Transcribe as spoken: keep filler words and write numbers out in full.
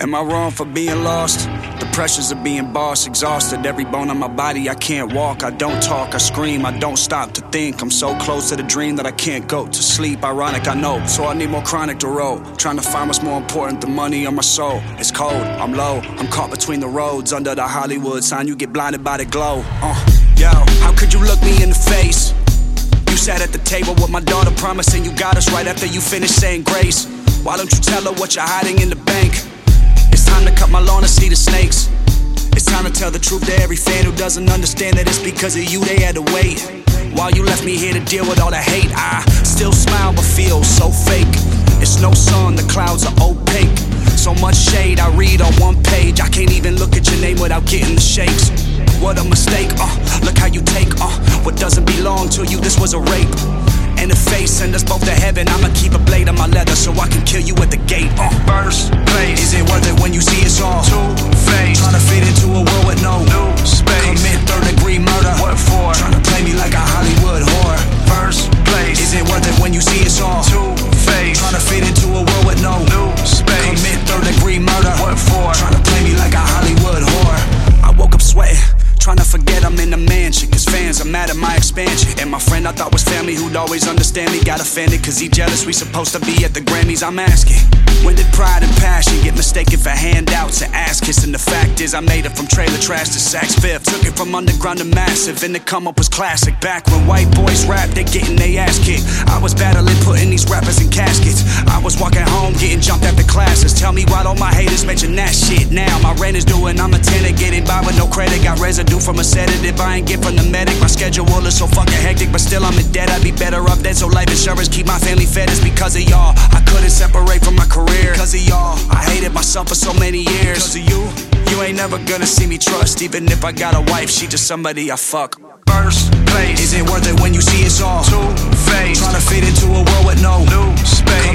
Am I wrong for being lost? The pressures of being boss, exhausted. Every bone on my body, I can't walk, I don't talk, I scream, I don't stop to think. I'm so close to the dream that I can't go to sleep. Ironic, I know, so I need more chronic to roll. Trying to find what's more important than money or my soul. It's cold, I'm low, I'm caught between the roads. Under the Hollywood sign, you get blinded by the glow. uh, Yo, how could you look me in the face? You sat at the table with my daughter, promising you got us right after you finished saying grace. Why don't you tell her what you're hiding in the bank? It's time to cut my lawn and see the snakes. It's time to tell the truth to every fan who doesn't understand that it's because of you they had to wait. While you left me here to deal with all the hate, I still smile but feel so fake. It's no sun, the clouds are opaque. So much shade I read on one page. I can't even look at your name without getting the shakes. What a mistake, uh, look how you take, uh what doesn't belong to you, this was a rape. And the face send us both to heaven. I'ma keep a blade on my leather so I can kill you at the gate. uh. First place, is it worth it when you see us all two-faced? Trying to fit into a world with no new space. Commit third degree murder, what for? Trying to play me like a Hollywood whore. First place, is it worth it when you see us all two-faced? Trying to fit into a world with no new space. Commit third degree murder, what for? Trying to play me like a Hollywood whore. I woke up sweating, trying to forget I'm in the mansion, cause fans are mad at my expansion. And my friend I thought was family who'd always understand me got offended cause he jealous we supposed to be at the Grammys. I'm asking, when did pride and passion get mistaken for handouts and ass kissing? The fact is I made it from trailer trash to Saks Fifth. Took it from underground to massive and the come up was classic. Back when white boys rap, they getting they ass kicked. I was battling putting these rappers in caskets. I was walking home getting jumped after classes. Tell me why don't my haters mention that shit now? My rent is due and I'm a tenant getting by with no credit. Got residue from a sedative I ain't get from the medic. My schedule is so fucking hectic, but still I'm in debt. I'd be better off dead, so life insurance keep my family fed. It's because of y'all I couldn't separate from my career. Cause of y'all I hated myself for so many years. Cause of you, you ain't never gonna see me trust. Even if I got a wife, she just somebody I fuck. First place, is it worth it when you see us all two-faced? Trying to fit into a world with no new space.